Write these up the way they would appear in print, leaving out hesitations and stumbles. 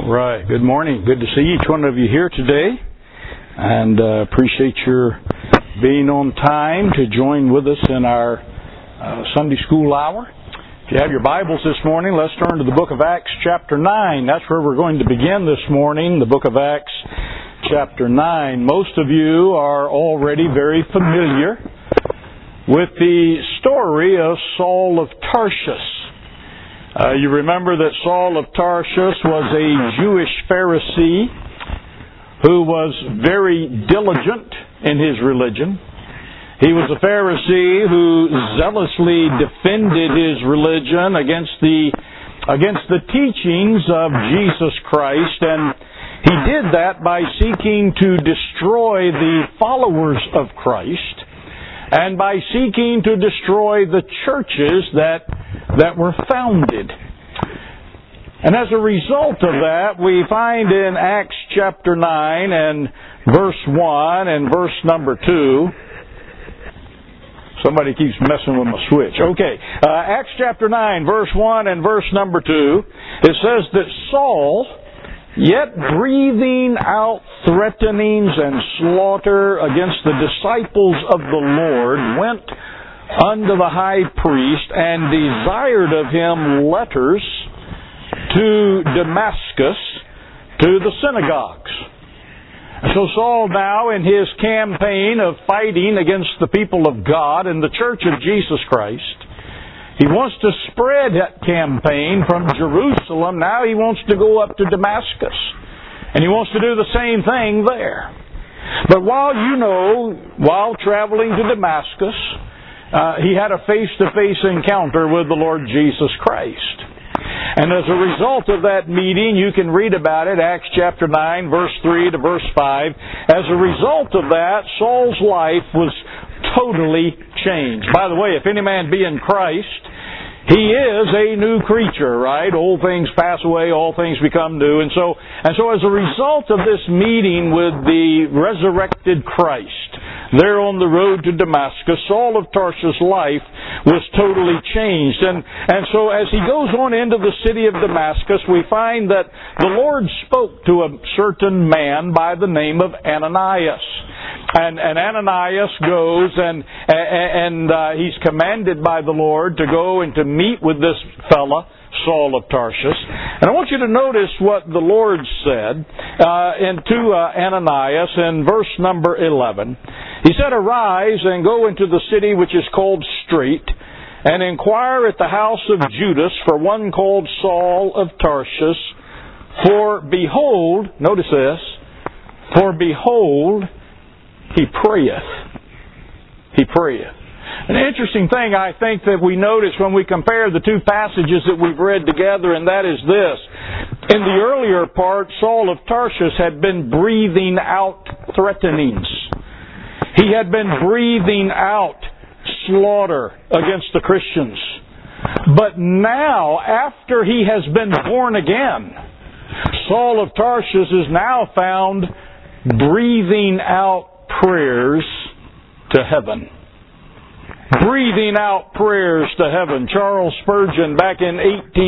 Right. Good morning. Good to see each one of you here today, and appreciate your being on time to join with us in our Sunday school hour. If you have your Bibles this morning, let's turn to the book of Acts chapter 9. That's where we're going to begin this morning, the book of Acts chapter 9. Most of you are already very familiar with the story of Saul of Tarsus. You remember that Saul of Tarsus was a Jewish Pharisee who was very diligent in his religion. He was a Pharisee who zealously defended his religion against the teachings of Jesus Christ, and he did that by seeking to destroy the followers of Christ and by seeking to destroy the churches that were founded. And as a result of that, we find in Acts chapter 9 and verse 1 and verse number 2. Somebody keeps messing with my switch. Okay, Acts chapter 9, verse 1 and verse number 2. It says that Saul, yet breathing out threatenings and slaughter against the disciples of the Lord, went unto the high priest and desired of him letters to Damascus, to the synagogues. So Saul now, in his campaign of fighting against the people of God and the church of Jesus Christ, he wants to spread that campaign from Jerusalem. Now he wants to go up to Damascus. And he wants to do the same thing there. But while traveling to Damascus, he had a face-to-face encounter with the Lord Jesus Christ. And as a result of that meeting, you can read about it, Acts chapter 9, verse 3 to verse 5. As a result of that, Saul's life was totally changed. By the way, if any man be in Christ, he is a new creature, right? Old things pass away, all things become new. And so as a result of this meeting with the resurrected Christ, there on the road to Damascus, Saul of Tarsus' life was totally changed. And so as he goes on into the city of Damascus, we find that the Lord spoke to a certain man by the name of Ananias. And Ananias goes and he's commanded by the Lord to go and to meet with this fella, Saul of Tarsus. And I want you to notice what the Lord said to Ananias in verse number 11. He said, "Arise and go into the city which is called Straight, and inquire at the house of Judas for one called Saul of Tarsus. For behold," notice this, "for behold, he prayeth." He prayeth. An interesting thing, I think, that we notice when we compare the two passages that we've read together, and that is this. In the earlier part, Saul of Tarsus had been breathing out threatenings. He had been breathing out slaughter against the Christians. But now, after he has been born again, Saul of Tarsus is now found breathing out prayers to heaven. Breathing out prayers to heaven. Charles Spurgeon, back in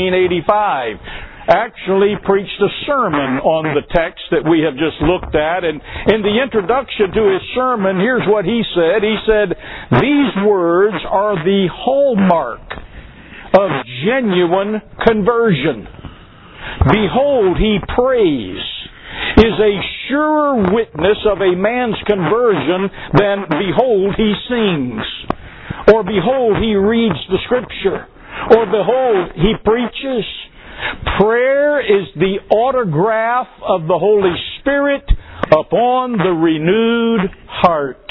1885, actually preached a sermon on the text that we have just looked at. And in the introduction to his sermon, here's what he said. He said, "These words are the hallmark of genuine conversion. Behold, he prays is a surer witness of a man's conversion than behold, he sings. Or behold, he reads the Scripture. Or behold, he preaches. Prayer is the autograph of the Holy Spirit upon the renewed heart."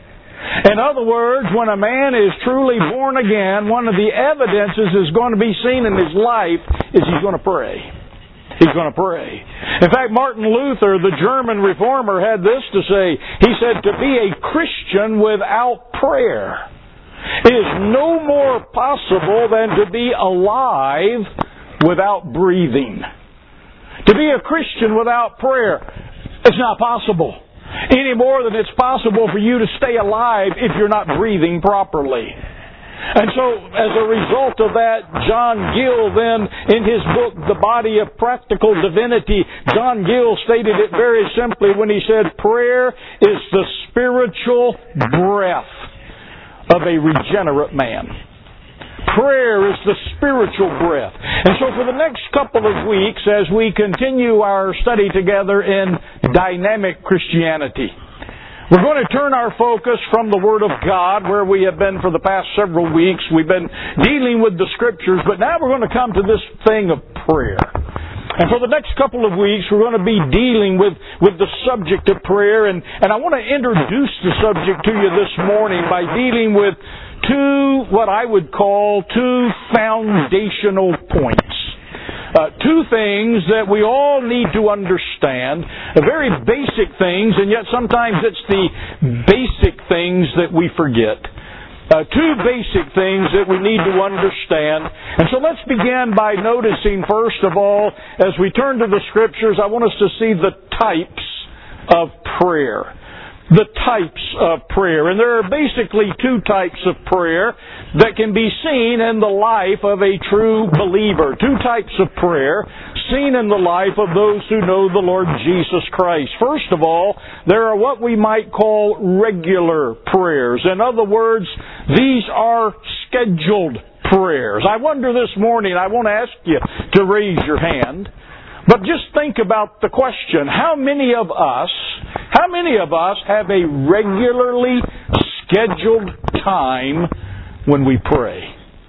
In other words, when a man is truly born again, one of the evidences is going to be seen in his life is he's going to pray. He's going to pray. In fact, Martin Luther, the German reformer, had this to say. He said, "To be a Christian without prayer is no more possible than to be alive without breathing." To be a Christian without prayer is not possible. Any more than it's possible for you to stay alive if you're not breathing properly. And so, as a result of that, John Gill then, in his book, The Body of Practical Divinity, John Gill stated it very simply when he said, prayer is the spiritual breath of a regenerate man. Prayer is the spiritual breath. And so for the next couple of weeks, as we continue our study together in dynamic Christianity, we're going to turn our focus from the Word of God, where we have been for the past several weeks. We've been dealing with the Scriptures, but now we're going to come to this thing of prayer. And for the next couple of weeks, we're going to be dealing with the subject of prayer. And I want to introduce the subject to you this morning by dealing with what I would call two foundational points. Two things that we all need to understand, very basic things, and yet sometimes it's the basic things that we forget. Two basic things that we need to understand. And so let's begin by noticing, first of all, as we turn to the Scriptures, I want us to see the types of prayer. The types of prayer. And there are basically two types of prayer that can be seen in the life of a true believer. Two types of prayer seen in the life of those who know the Lord Jesus Christ. First of all, there are what we might call regular prayers. In other words, these are scheduled prayers. I wonder this morning, I won't ask you to raise your hand, but just think about the question, how many of us have a regularly scheduled time when we pray?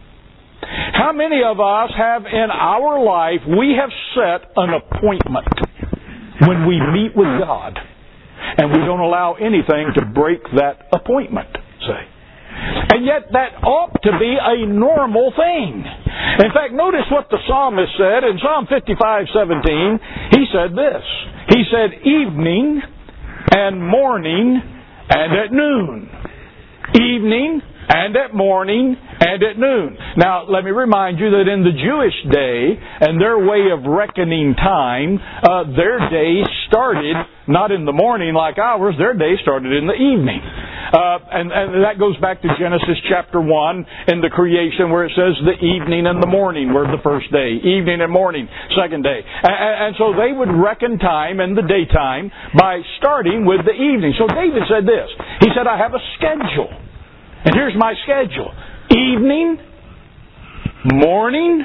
How many of us have in our life, we have set an appointment when we meet with God, and we don't allow anything to break that appointment, say? And yet that ought to be a normal thing. In fact, notice what the psalmist said in Psalm 55:17. He said this. He said, evening and morning and at noon. Evening and at morning and at noon. Now, let me remind you that in the Jewish day and their way of reckoning time, their day started not in the morning like ours, their day started in the evening. And that goes back to Genesis chapter 1 in the creation where it says the evening and the morning were the first day. Evening and morning, second day. And so they would reckon time in the daytime by starting with the evening. So David said this. He said, I have a schedule. And here's my schedule. Evening, morning,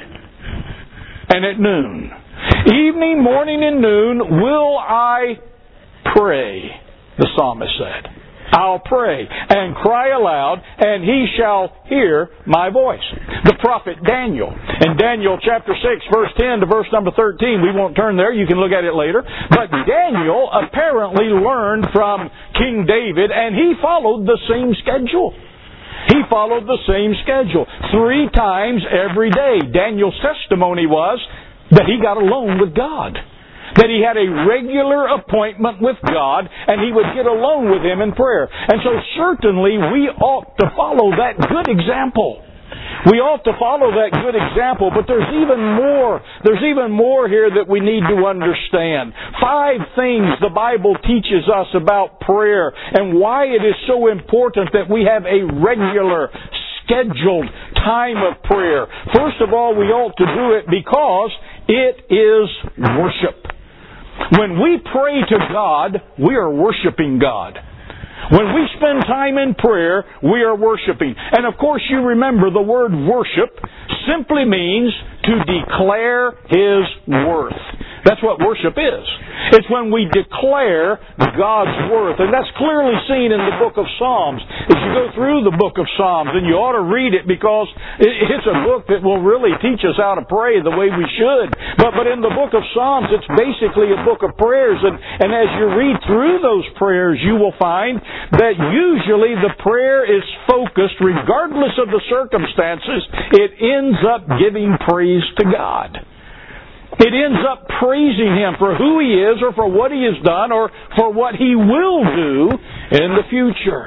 and at noon. Evening, morning, and noon will I pray, the psalmist said. I'll pray and cry aloud, and He shall hear my voice. The prophet Daniel, in Daniel chapter 6, verse 10 to verse number 13, we won't turn there, you can look at it later, but Daniel apparently learned from King David, and he followed the same schedule. He followed the same schedule. 3 times every day. Daniel's testimony was that he got alone with God. That he had a regular appointment with God, and he would get alone with Him in prayer. And so certainly we ought to follow that good example. We ought to follow that good example, but there's even more. There's even more here that we need to understand. 5 things the Bible teaches us about prayer and why it is so important that we have a regular, scheduled time of prayer. First of all, we ought to do it because it is worship. When we pray to God, we are worshiping God. When we spend time in prayer, we are worshiping. And of course you remember the word worship simply means to declare His worth. That's what worship is. It's when we declare God's worth. And that's clearly seen in the book of Psalms. As you go through the book of Psalms, and you ought to read it because it's a book that will really teach us how to pray the way we should. But in the book of Psalms, it's basically a book of prayers. And as you read through those prayers, you will find that usually the prayer is focused, regardless of the circumstances, it ends up giving praise to God. It ends up praising Him for who He is or for what He has done or for what He will do in the future.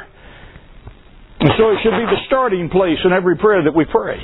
And so it should be the starting place in every prayer that we pray.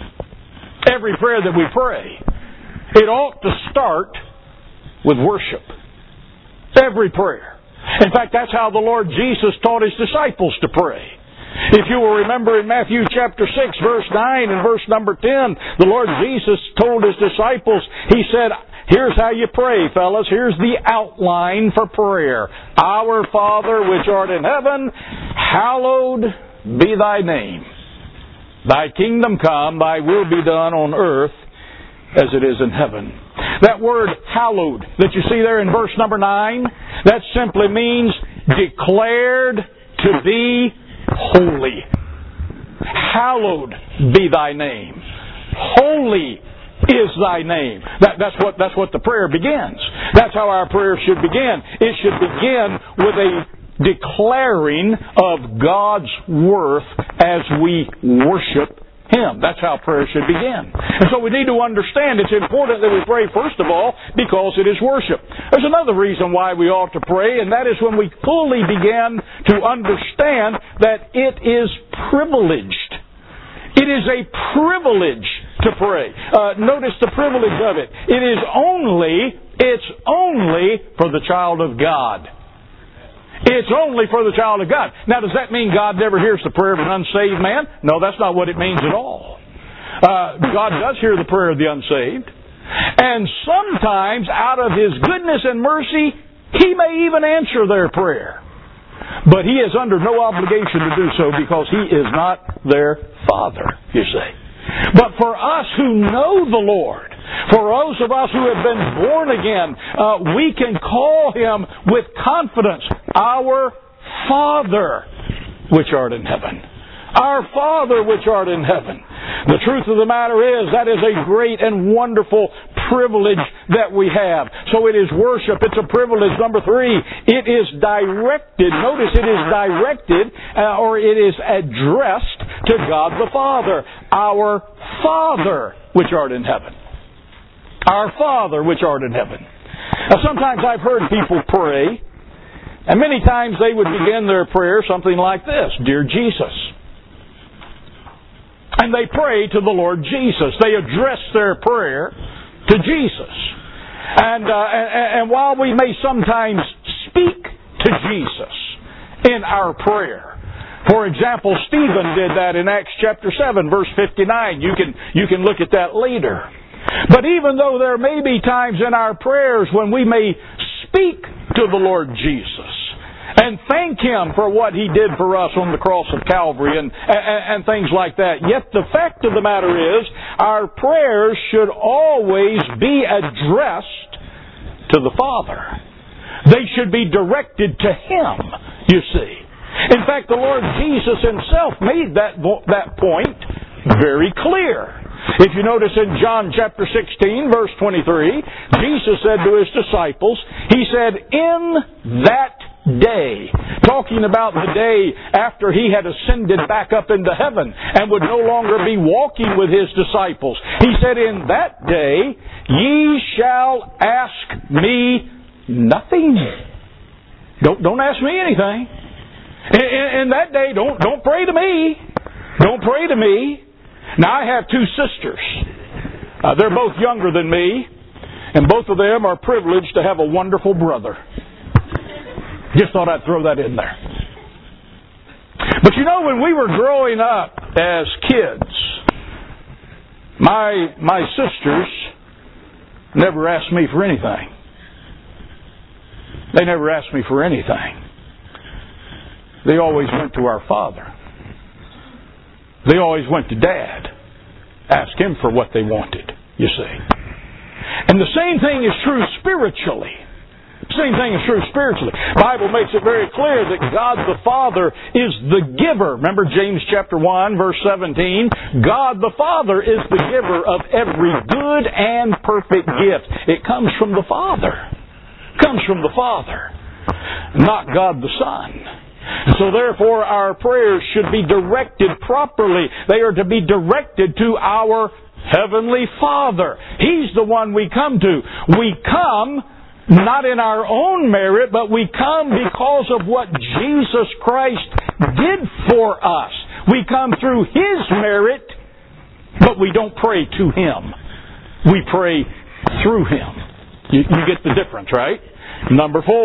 Every prayer that we pray. It ought to start with worship. Every prayer. In fact, that's how the Lord Jesus taught His disciples to pray. If you will remember in Matthew chapter 6, verse 9 and verse number 10, the Lord Jesus told His disciples, He said, here's how you pray, fellas. Here's the outline for prayer. Our Father which art in heaven, hallowed be Thy name. Thy kingdom come, Thy will be done on earth as it is in heaven. That word hallowed that you see there in verse number 9, that simply means declared to be holy. Hallowed be Thy name. Holy is Thy name. That's what the prayer begins. That's how our prayer should begin. It should begin with a declaring of God's worth as we worship Him. That's how prayer should begin. And so we need to understand it's important that we pray first of all because it is worship. There's another reason why we ought to pray, and that is when we fully begin to understand that it is privileged. It is a privilege to pray. Notice the privilege of it. It's only for the child of God. It's only for the child of God. Now, does that mean God never hears the prayer of an unsaved man? No, that's not what it means at all. God does hear the prayer of the unsaved. And sometimes, out of His goodness and mercy, He may even answer their prayer. But He is under no obligation to do so because He is not their Father, you see. But for us who know the Lord, for those of us who have been born again, we can call Him with confidence, Our Father which art in heaven. Our Father which art in heaven. The truth of the matter is that is a great and wonderful privilege that we have. So it is worship. It's a privilege. Number 3, it is directed. Notice it is directed or it is addressed to God the Father. Our Father which art in heaven. Our Father which art in heaven. Now sometimes I've heard people pray, and many times they would begin their prayer something like this: Dear Jesus. And they pray to the Lord Jesus. They address their prayer to Jesus. And while we may sometimes speak to Jesus in our prayer, for example, Stephen did that in Acts chapter 7, verse 59. You can look at that later. But even though there may be times in our prayers when we may speak to the Lord Jesus and thank Him for what He did for us on the cross of Calvary and things like that, yet the fact of the matter is our prayers should always be addressed to the Father. They should be directed to Him, you see. In fact, the Lord Jesus Himself made that point very clear. If you notice in John chapter 16, verse 23, Jesus said to His disciples, He said, in that day, talking about the day after He had ascended back up into heaven and would no longer be walking with His disciples, He said, in that day, ye shall ask me nothing. Don't ask me anything. In that day, don't pray to me. Don't pray to me. Now, I have 2 sisters. They're both younger than me, and both of them are privileged to have a wonderful brother. Just thought I'd throw that in there. But you know, when we were growing up as kids, my sisters never asked me for anything. They never asked me for anything. They always went to our Father. They always went to Dad. Ask Him for what they wanted, you see. And the same thing is true spiritually. Same thing is true spiritually. The Bible makes it very clear that God the Father is the giver. Remember James chapter 1, verse 17? God the Father is the giver of every good and perfect gift. It comes from the Father. It comes from the Father, not God the Son. So therefore our prayers should be directed properly. They are to be directed to our Heavenly Father. He's the one we come to. We come not in our own merit, but we come because of what Jesus Christ did for us. We come through His merit, but we don't pray to Him. We pray through Him. You get the difference, right? Number 4.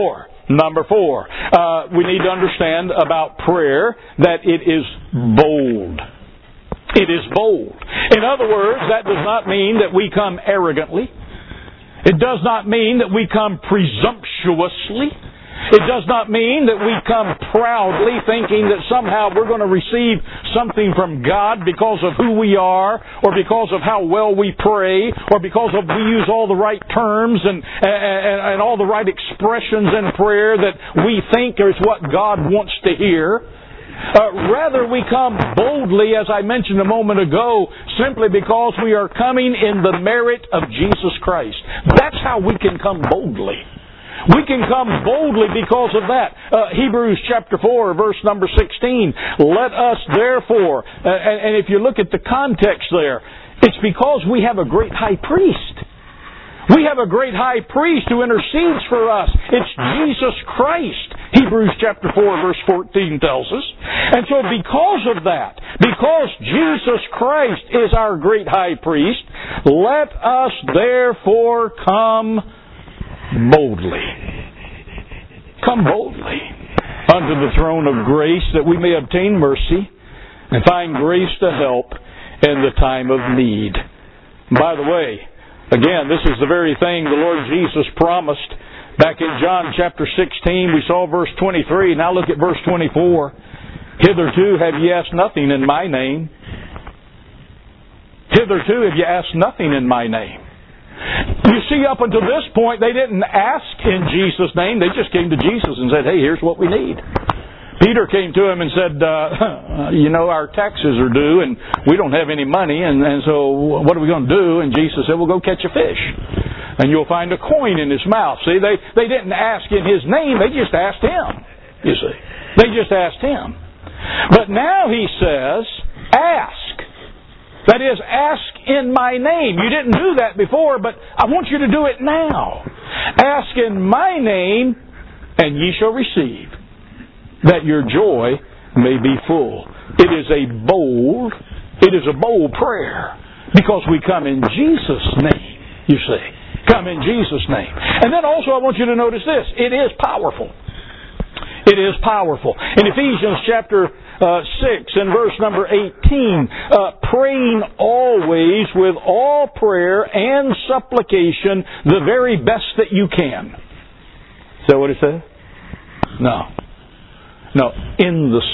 Number 4, we need to understand about prayer that it is bold. It is bold. In other words, that does not mean that we come arrogantly. It does not mean that we come presumptuously. It does not mean that we come proudly thinking that somehow we're going to receive something from God because of who we are, or because of how well we pray, or because of we use all the right terms and all the right expressions in prayer that we think is what God wants to hear. Rather, we come boldly, as I mentioned a moment ago, simply because we are coming in the merit of Jesus Christ. That's how we can come boldly. We can come boldly because of that. Hebrews chapter 4, verse number 16. Let us therefore, and if you look at the context there, it's because we have a great high priest. We have a great high priest who intercedes for us. It's Jesus Christ, Hebrews chapter 4, verse 14 tells us. And so because of that, because Jesus Christ is our great high priest, let us therefore come boldly. Come boldly unto the throne of grace, that we may obtain mercy and find grace to help in the time of need. By the way, again, this is the very thing the Lord Jesus promised back in John chapter 16. We saw verse 23. Now look at verse 24. Hitherto have ye asked nothing in my name. Hitherto have ye asked nothing in my name. You see, up until this point, they didn't ask in Jesus' name. They just came to Jesus and said, hey, here's what we need. Peter came to him and said, our taxes are due and we don't have any money, and so what are we going to do? And Jesus said, well, go catch a fish and you'll find a coin in his mouth. See, they didn't ask in his name. They just asked him, you see. They just asked him. But now he says, ask. That is, ask in my name. You didn't do that before, but I want you to do it now. Ask in my name, and ye shall receive, that your joy may be full. It is a bold prayer, because we come in Jesus' name, you see. Come in Jesus' name. And then also I want you to notice this. It is powerful. It is powerful. In Ephesians chapter 6 and verse number 18, praying always with all prayer and supplication the very best that you can. Is that what it says? No. No, in the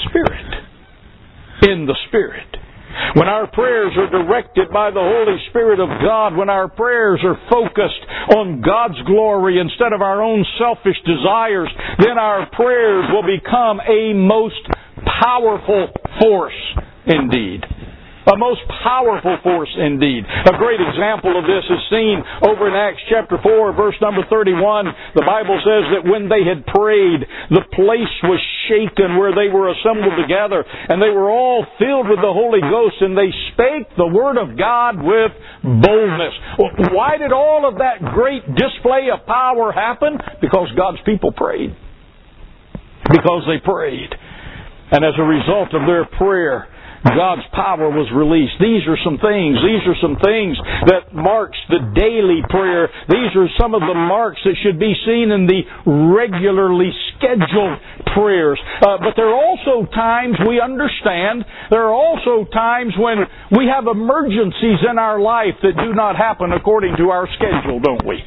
Spirit. In the Spirit. When our prayers are directed by the Holy Spirit of God, when our prayers are focused on God's glory instead of our own selfish desires, then our prayers will become a most powerful force indeed. A most powerful force indeed. A great example of this is seen over in Acts chapter 4, verse number 31. The Bible says that when they had prayed, the place was shaken where they were assembled together, and they were all filled with the Holy Ghost, and they spake the word of God with boldness. Why did all of that great display of power happen? Because God's people prayed. Because they prayed. And as a result of their prayer, God's power was released. These are some things that marks the daily prayer. These are some of the marks that should be seen in the regularly scheduled prayers. But there are also times, we understand, there are also times when we have emergencies in our life that do not happen according to our schedule, don't we?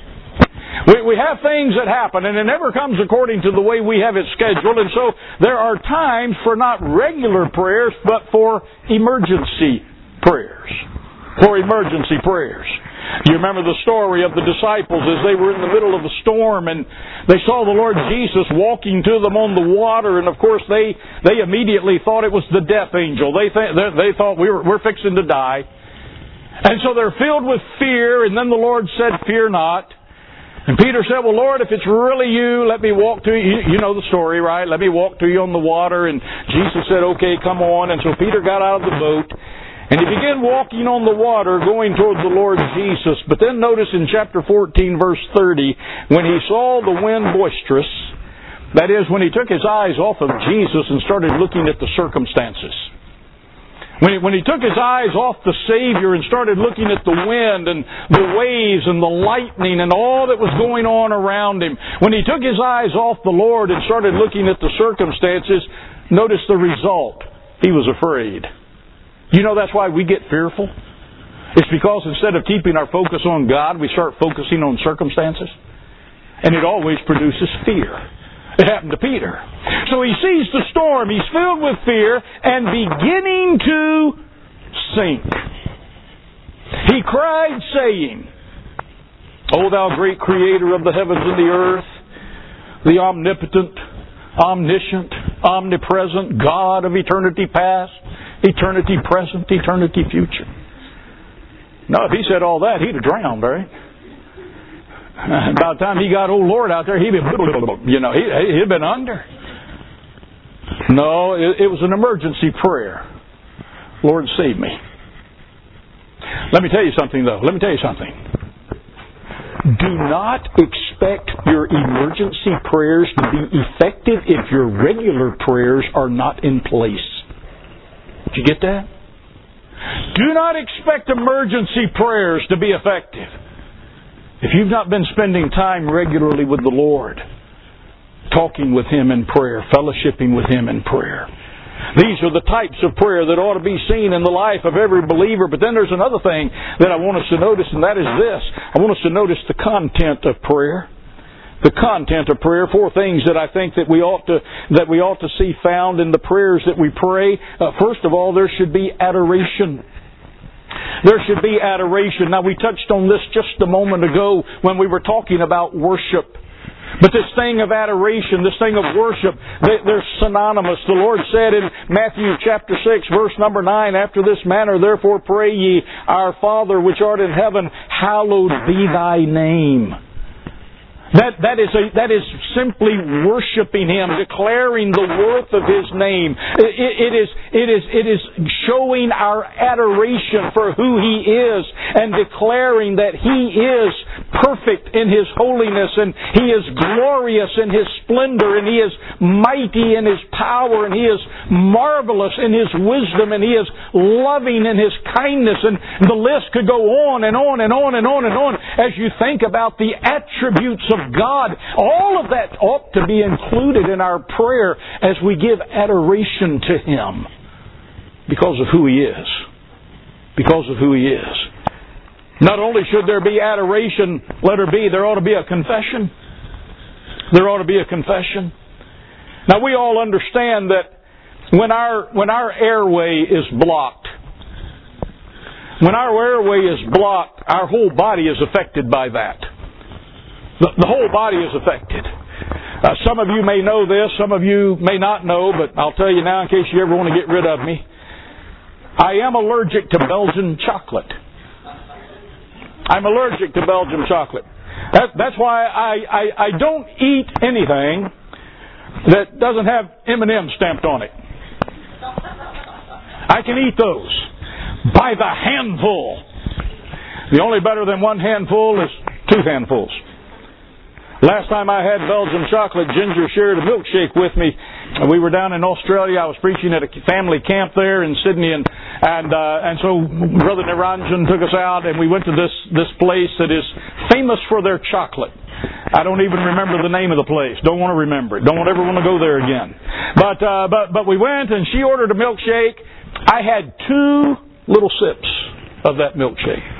We have things that happen, and it never comes according to the way we have it scheduled, and so there are times for not regular prayers, but for emergency prayers. For emergency prayers. You remember the story of the disciples as they were in the middle of a storm, and they saw the Lord Jesus walking to them on the water, and of course they immediately thought it was the death angel. They thought we're fixing to die. And so they're filled with fear, and then the Lord said, fear not. And Peter said, well, Lord, if it's really you, let me walk to you. You know the story, right? Let me walk to you on the water. And Jesus said, okay, come on. And so Peter got out of the boat, and he began walking on the water, going toward the Lord Jesus. But then notice in chapter 14, verse 30, when he saw the wind boisterous, that is, when he took his eyes off of Jesus and started looking at the circumstances. When he took his eyes off the Savior and started looking at the wind and the waves and the lightning and all that was going on around him, when he took his eyes off the Lord and started looking at the circumstances, notice the result. He was afraid. You know that's why we get fearful? It's because instead of keeping our focus on God, we start focusing on circumstances. And it always produces fear. It happened to Peter. So he sees the storm. He's filled with fear and beginning to sink. He cried, saying, O thou great Creator of the heavens and the earth, the omnipotent, omniscient, omnipresent God of eternity past, eternity present, eternity future. Now, if he said all that, he'd have drowned, right? By the time he got old Lord out there, he'd been under. No, it was an emergency prayer. Lord, save me. Let me tell you something, though. Do not expect your emergency prayers to be effective if your regular prayers are not in place. Did you get that? Do not expect emergency prayers to be effective if you've not been spending time regularly with the Lord, talking with Him in prayer, fellowshipping with Him in prayer. These are the types of prayer that ought to be seen in the life of every believer. But then there's another thing that I want us to notice, and that is this. I want us to notice the content of prayer. The content of prayer. 4 things that I think that we ought to see found in the prayers that we pray. First of all, there should be adoration. There should be adoration. Now, we touched on this just a moment ago when we were talking about worship. But this thing of adoration, this thing of worship, they're synonymous. The Lord said in Matthew chapter 6, verse number 9, After this manner, therefore pray ye, Our Father which art in heaven, hallowed be thy name. That is simply worshiping Him, declaring the worth of His name. It is showing our adoration for who He is and declaring that He is perfect in His holiness and He is glorious in His splendor and He is mighty in His power and He is marvelous in His wisdom and He is loving in His kindness, and the list could go on and on and on and on and on as you think about the attributes of God. All of that ought to be included in our prayer as we give adoration to Him because of who He is. Because of who He is. Not only should there be adoration, letter B, there ought to be a confession. There ought to be a confession. Now we all understand that when our airway is blocked, our whole body is affected by that. The whole body is affected. Some of you may know this, some of you may not know, but I'll tell you now in case you ever want to get rid of me. I am allergic to Belgian chocolate. I'm allergic to Belgian chocolate. That's why I don't eat anything that doesn't have M&M stamped on it. I can eat those by the handful. The only better than one handful is 2 handfuls. Last time I had Belgian chocolate, Ginger shared a milkshake with me. We were down in Australia. I was preaching at a family camp there in Sydney, and so Brother Niranjan took us out, and we went to this place that is famous for their chocolate. I don't even remember the name of the place. Don't want to remember it. Don't ever want to go there again. But we went, and she ordered a milkshake. I had 2 little sips of that milkshake.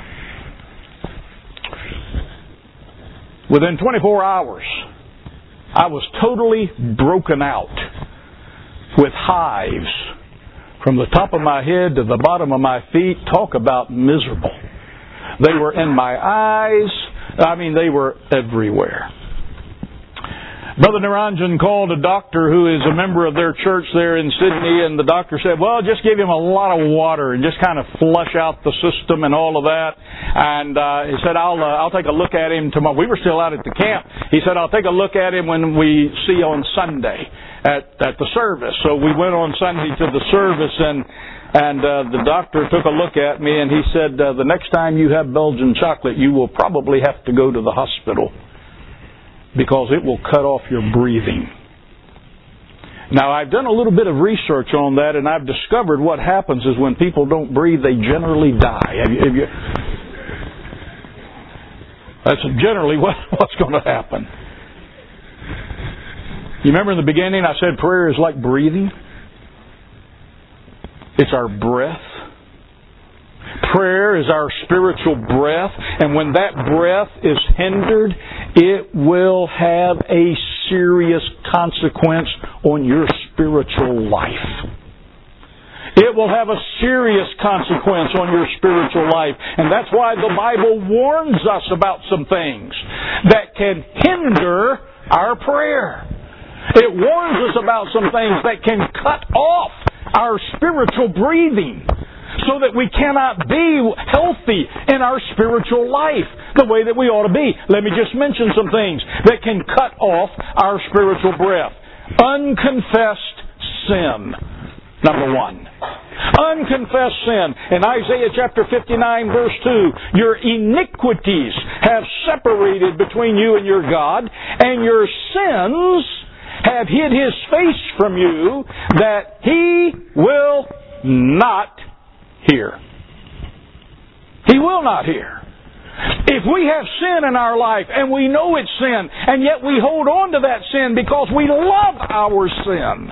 Within 24 hours, I was totally broken out with hives from the top of my head to the bottom of my feet. Talk about miserable. They were in my eyes. They were everywhere. Brother Niranjan called a doctor who is a member of their church there in Sydney, and the doctor said, well, just give him a lot of water and just kind of flush out the system and all of that. And he said, I'll take a look at him tomorrow. We were still out at the camp. He said, I'll take a look at him when we see on Sunday at the service. So we went on Sunday to the service, and the doctor took a look at me, and he said, the next time you have Belgian chocolate, you will probably have to go to the hospital, because it will cut off your breathing. Now, I've done a little bit of research on that, and I've discovered what happens is when people don't breathe, they generally die. That's generally what's going to happen. You remember in the beginning I said prayer is like breathing? It's our breath. Prayer is our spiritual breath, and when that breath is hindered, it will have a serious consequence on your spiritual life. It will have a serious consequence on your spiritual life. And that's why the Bible warns us about some things that can hinder our prayer. It warns us about some things that can cut off our spiritual breathing, so that we cannot be healthy in our spiritual life the way that we ought to be. Let me just mention some things that can cut off our spiritual breath. Unconfessed sin, number one. Unconfessed sin. In Isaiah chapter 59 verse 2, your iniquities have separated between you and your God, and your sins have hid His face from you, that He will not hear. He will not hear. If we have sin in our life and we know it's sin, and yet we hold on to that sin because we love our sin,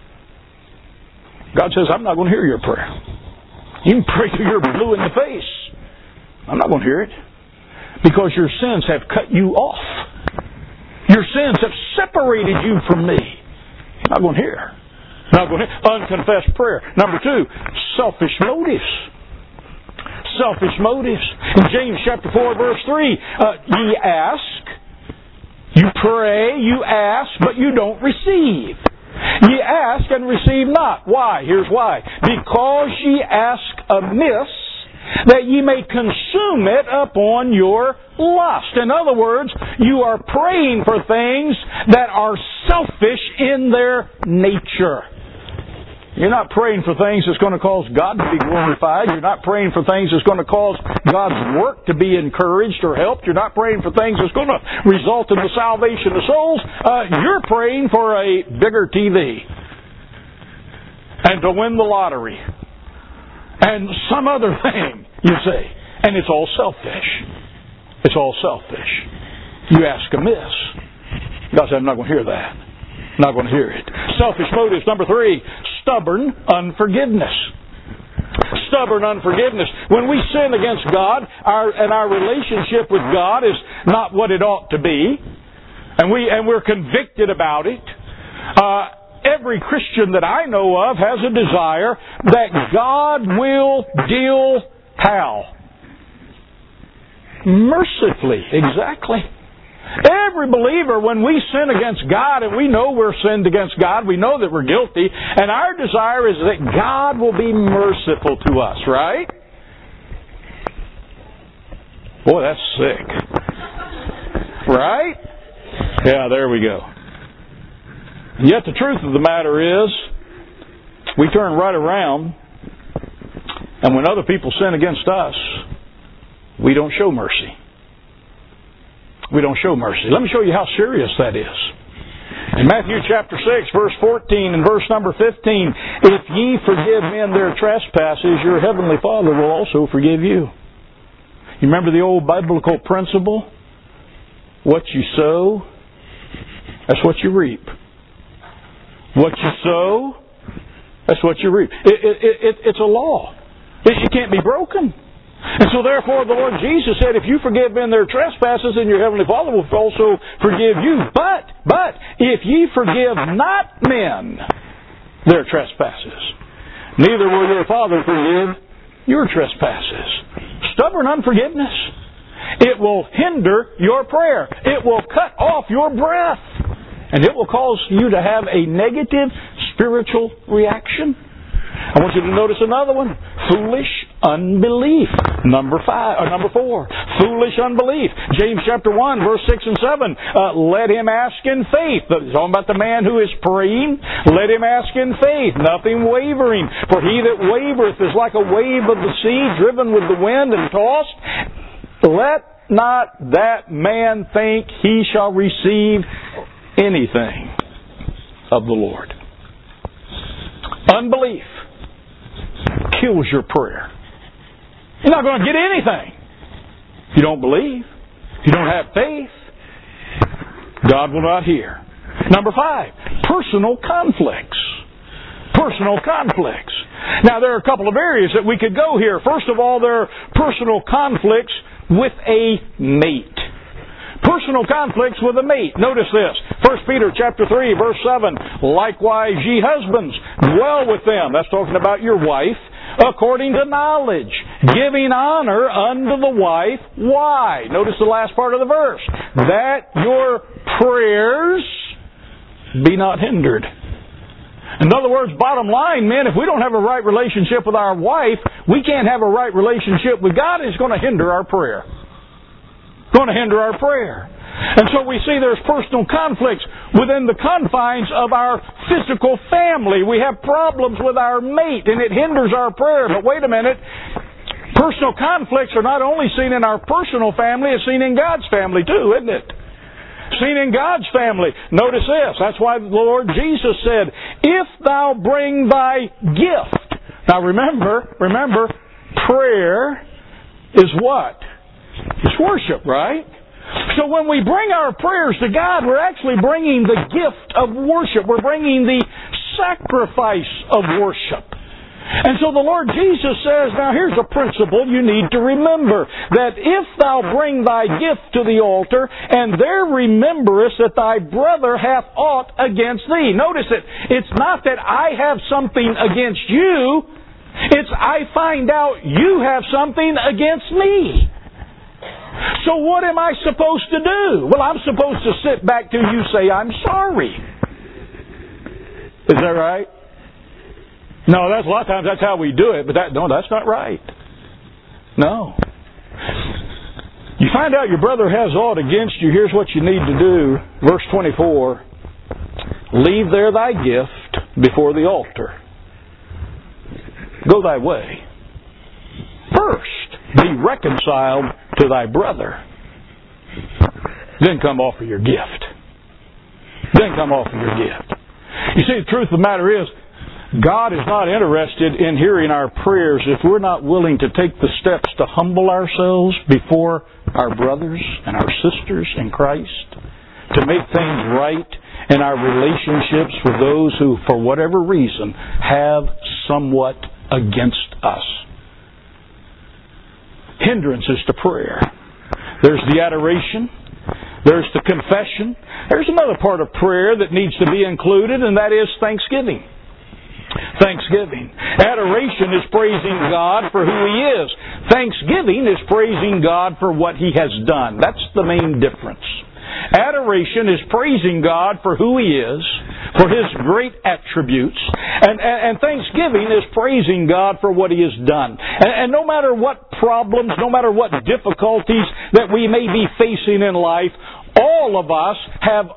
God says, I'm not going to hear your prayer. You can pray till you're blue in the face. I'm not going to hear it. Because your sins have cut you off. Your sins have separated you from me. I'm not going to hear. Not going to hear. Unconfessed prayer. Number two, selfish motives. Selfish motives. In James chapter 4 verse 3, ye ask, you pray, you ask, but you don't receive. Ye ask and receive not. Why? Here's why. Because ye ask amiss, that ye may consume it upon your lust. In other words, you are praying for things that are selfish in their nature. You're not praying for things that's going to cause God to be glorified. You're not praying for things that's going to cause God's work to be encouraged or helped. You're not praying for things that's going to result in the salvation of souls. You're praying for a bigger TV and to win the lottery and some other thing, you see. And it's all selfish. It's all selfish. You ask amiss. God said, I'm not going to hear that. I'm not going to hear it. Selfish motives. Number three, stubborn unforgiveness. Stubborn unforgiveness. When we sin against God, our relationship with God is not what it ought to be, and we're convicted about it. Every Christian that I know of has a desire that God will deal how? Mercifully. Exactly. Every believer, when we sin against God, and we know we're sinned against God, we know that we're guilty, and our desire is that God will be merciful to us, right? Boy, that's sick. Right? Yeah, there we go. Yet the truth of the matter is, we turn right around, and when other people sin against us, we don't show mercy. We don't show mercy. Let me show you how serious that is. In Matthew chapter 6, verse 14 and verse number 15, if ye forgive men their trespasses, your heavenly Father will also forgive you. You remember the old biblical principle? What you sow, that's what you reap. What you sow, that's what you reap. It's a law. It can't be broken. And so therefore the Lord Jesus said, if you forgive men their trespasses, then your heavenly Father will also forgive you. But if ye forgive not men their trespasses, neither will your Father forgive your trespasses. Stubborn unforgiveness. It will hinder your prayer. It will cut off your breath. And it will cause you to have a negative spiritual reaction. I want you to notice another one. Foolish unbelief. Number 4. Foolish unbelief. James chapter 1, verse 6 and 7. Let him ask in faith. It's talking about the man who is praying. Let him ask in faith, nothing wavering. For he that wavereth is like a wave of the sea, driven with the wind and tossed. Let not that man think he shall receive anything of the Lord. Unbelief kills your prayer. You're not going to get anything if you don't believe. If you don't have faith, God will not hear. Number 5, personal conflicts. Personal conflicts. Now, there are a couple of areas that we could go here. First of all, there are personal conflicts with a mate. Personal conflicts with a mate. Notice this. 1 Peter chapter 3, verse 7. Likewise, ye husbands, dwell with them. That's talking about your wife. According to knowledge, giving honor unto the wife. Why? Notice the last part of the verse. That your prayers be not hindered. In other words, bottom line, men, if we don't have a right relationship with our wife, we can't have a right relationship with God. It's going to hinder our prayer. It's going to hinder our prayer. And so we see there's personal conflicts within the confines of our physical family. We have problems with our mate, and it hinders our prayer. But wait a minute. Personal conflicts are not only seen in our personal family, it's seen in God's family too, isn't it? Seen in God's family. Notice this. That's why the Lord Jesus said, if thou bring thy gift. Now remember, prayer is what? It's worship, right? So when we bring our prayers to God, we're actually bringing the gift of worship. We're bringing the sacrifice of worship. And so the Lord Jesus says, now here's a principle you need to remember, that if thou bring thy gift to the altar, and there rememberest that thy brother hath aught against thee. Notice it. It's not that I have something against you. It's I find out you have something against me. So what am I supposed to do? Well, I'm supposed to sit back till you say, I'm sorry. Is that right? No, that's a lot of times that's how we do it, but that's not right. No. You find out your brother has aught against you, here's what you need to do. Verse 24, leave there thy gift before the altar. Go thy way. First, be reconciled to thy brother. Then come offer your gift. Then come offer your gift. You see, the truth of the matter is, God is not interested in hearing our prayers if we're not willing to take the steps to humble ourselves before our brothers and our sisters in Christ, to make things right in our relationships with those who, for whatever reason, have somewhat against us. Hindrances to prayer. There's the adoration. There's the confession. There's another part of prayer that needs to be included, and that is thanksgiving. Thanksgiving. Adoration is praising God for who He is. Thanksgiving is praising God for what He has done. That's the main difference. Adoration is praising God for who He is, for His great attributes. And thanksgiving is praising God for what He has done. And no matter what problems, no matter what difficulties that we may be facing in life, all of us have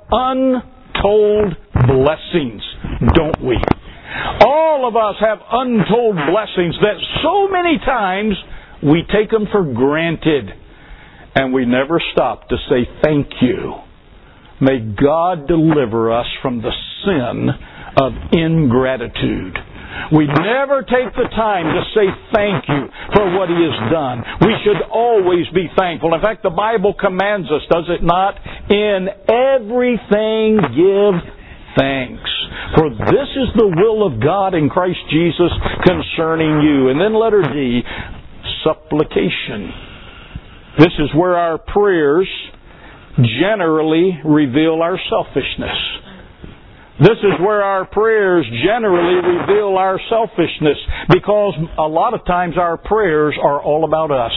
untold blessings, don't we? All of us have untold blessings that so many times we take them for granted and we never stop to say thank you. May God deliver us from the sin of ingratitude. We never take the time to say thank you for what He has done. We should always be thankful. In fact, the Bible commands us, does it not? In everything give thanks. For this is the will of God in Christ Jesus concerning you. And then letter D, supplication. This is where our prayers generally reveal our selfishness. This is where our prayers generally reveal our selfishness, because a lot of times our prayers are all about us.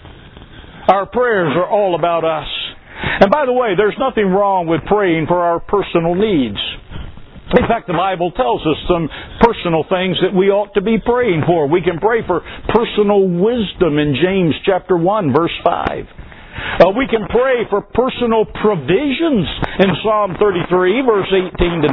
Our prayers are all about us. And by the way, there's nothing wrong with praying for our personal needs. In fact, the Bible tells us some personal things that we ought to be praying for. We can pray for personal wisdom in James chapter 1, verse 5. We can pray for personal provisions in Psalm 33, verse 18 to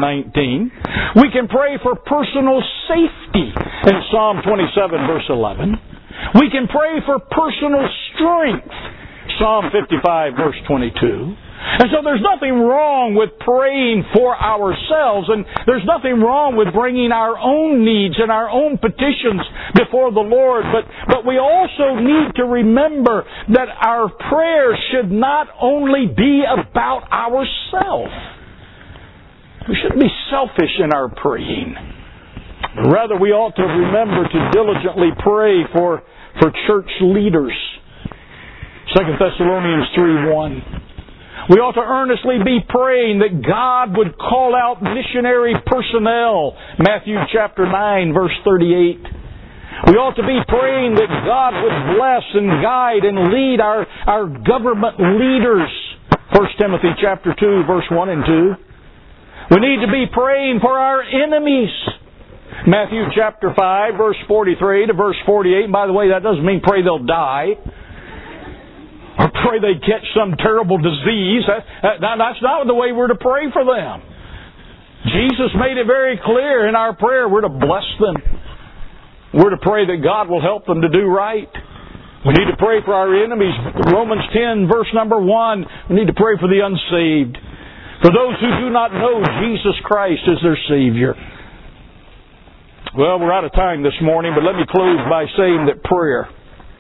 19. We can pray for personal safety in Psalm 27, verse 11. We can pray for personal strength, Psalm 55, verse 22. And so there's nothing wrong with praying for ourselves, and there's nothing wrong with bringing our own needs and our own petitions before the Lord. But we also need to remember that our prayers should not only be about ourselves. We shouldn't be selfish in our praying. Rather, we ought to remember to diligently pray for church leaders. 2 Thessalonians 3:1. We ought to earnestly be praying that God would call out missionary personnel. Matthew chapter 9, verse 38. We ought to be praying that God would bless and guide and lead our government leaders. 1 Timothy chapter 2, verse 1 and 2. We need to be praying for our enemies. Matthew chapter 5, verse 43 to verse 48. And by the way, that doesn't mean pray they'll die, or pray they catch some terrible disease. That's not the way we're to pray for them. Jesus made it very clear in our prayer we're to bless them. We're to pray that God will help them to do right. We need to pray for our enemies. Romans 10, verse number 1. We need to pray for the unsaved. For those who do not know Jesus Christ as their Savior. Well, we're out of time this morning, but let me close by saying that prayer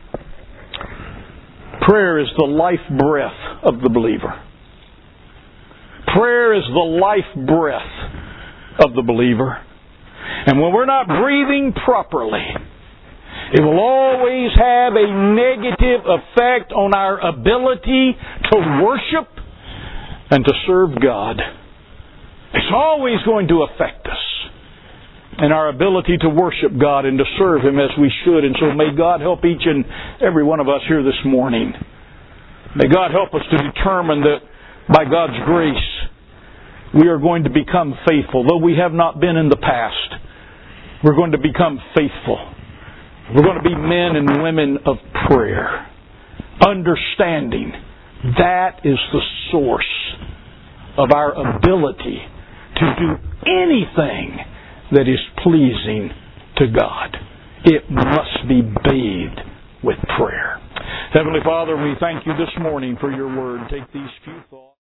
is the life breath of the believer. Prayer is the life breath of the believer. And when we're not breathing properly, it will always have a negative effect on our ability to worship and to serve God. It's always going to affect us and our ability to worship God and to serve Him as we should. And so may God help each and every one of us here this morning. May God help us to determine that by God's grace we are going to become faithful. Though we have not been in the past, we're going to become faithful. We're going to be men and women of prayer, understanding that is the source of our ability to do anything that is pleasing to God. It must be bathed with prayer. Heavenly Father, we thank You this morning for Your Word. Take these few thoughts.